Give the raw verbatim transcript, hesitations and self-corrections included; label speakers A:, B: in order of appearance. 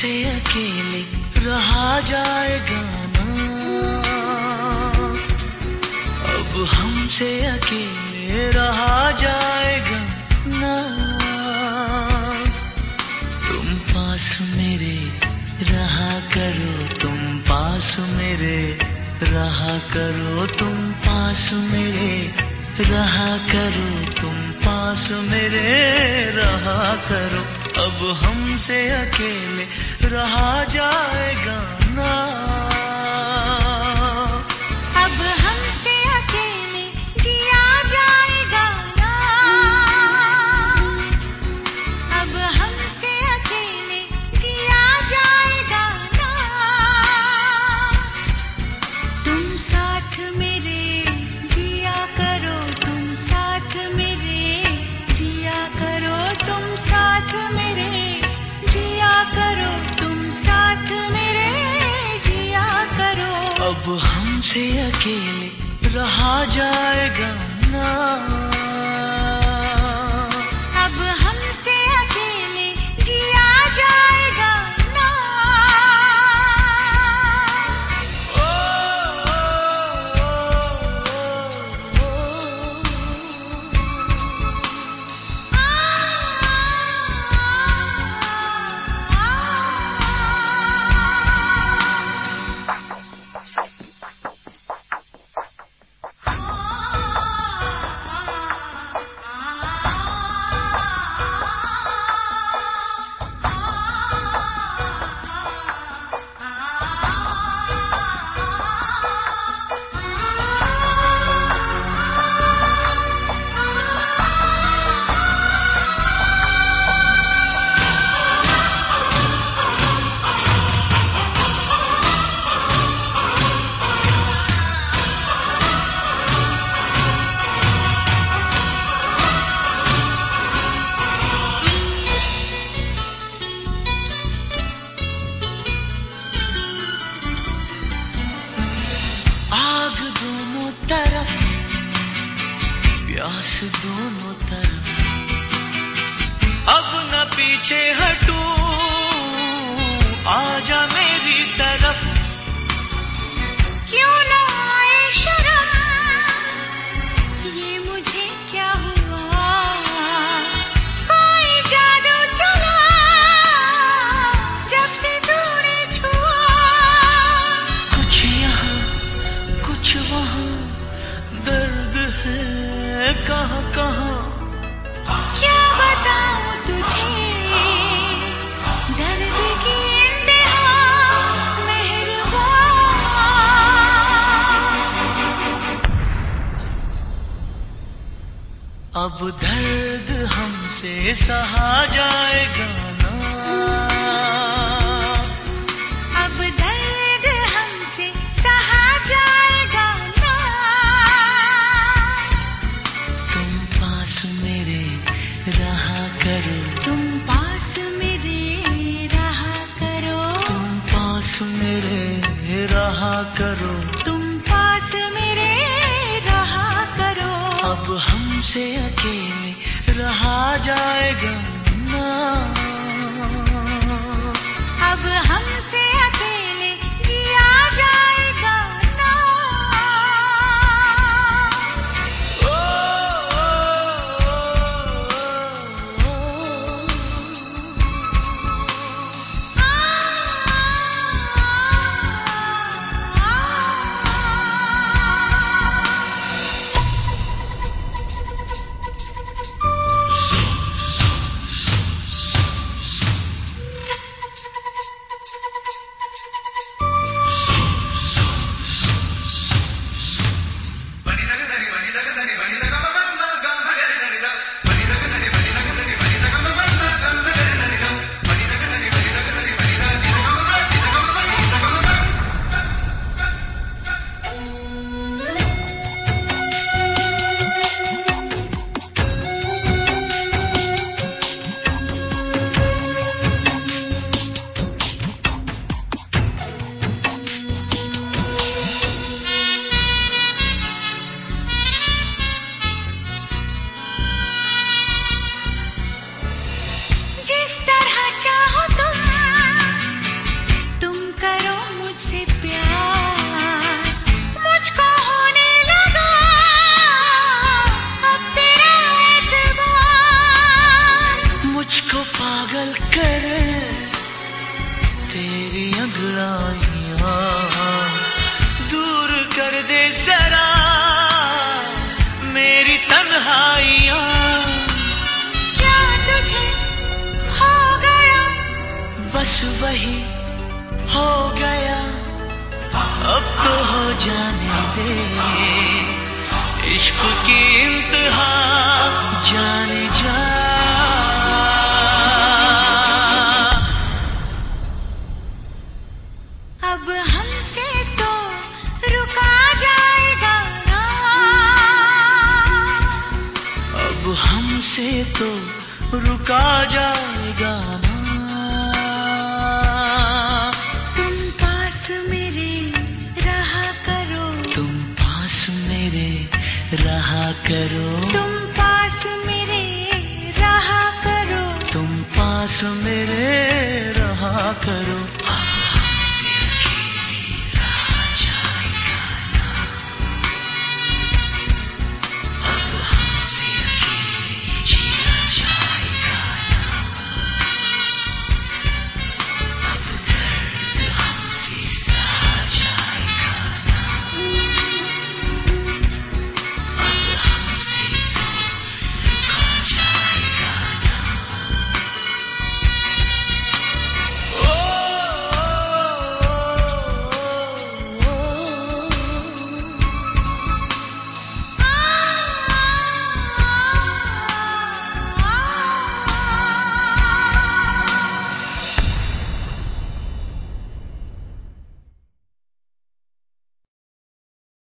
A: हमसे अकेले रहा जाएगा ना, अब हमसे अकेले रहा जाएगा ना। तुम पास मेरे रहा करो, तुम पास मेरे रहा करो, तुम पास मेरे रहा करो, तुम पास मेरे रहा करो। अब हमसे अकेले रहा जाएगा ना,
B: अब हमसे अकेले जिया जाएगा ना, अब हमसे अकेले जिया जाएगा ना। तुम साथ मेरे जिया करो, तुम साथ मेरे जिया करो, तुम साथ मेरे जिया करो, तुम साथ मेरे जिया करो।
A: अब हमसे अकेले रहा जाएगा ना,
B: अब हमसे अकेले जिया जाएगा ना।
A: ओ, ओ, ओ, ओ, प्यास दोनों तरफ, अब न पीछे हटूं, आजा मेरी तरफ।
B: क्यों ना आए शर्म, ये मुझे क्या हुआ, कोई जादू चला जब से तूने छुआ।
A: कुछ यहाँ कुछ वहाँ दर्द है कहाँ कहाँ,
B: क्या बताऊं तुझे दर्द की इंतहा मेहरबान।
A: अब दर्द हमसे सहा जाएगा ना,
B: अब दर्द हमसे सहा जाएगा ना।
A: तुम पास मेरे रहा करो,
B: तुम पास मेरे रहा करो,
A: तुम पास मेरे रहा करो।
B: तुम पास मेरे रहा करो।
A: अब हमसे अकेले रहा जाएगा ना,
B: अब हमसे अकेले जिया जाएगा ना।
A: ओ, ओ, ओ, ओ, इश्क की इंतहा जाने जा।
B: अब हमसे तो रुका जाएगा ना,
A: अब हमसे तो रुका जाएगा ना।
B: तुम पास मेरे रहा करो,
A: तुम पास मेरे रहा करो,
B: तुम पास मेरे रहा करो,
A: तुम पास मेरे रहा करो।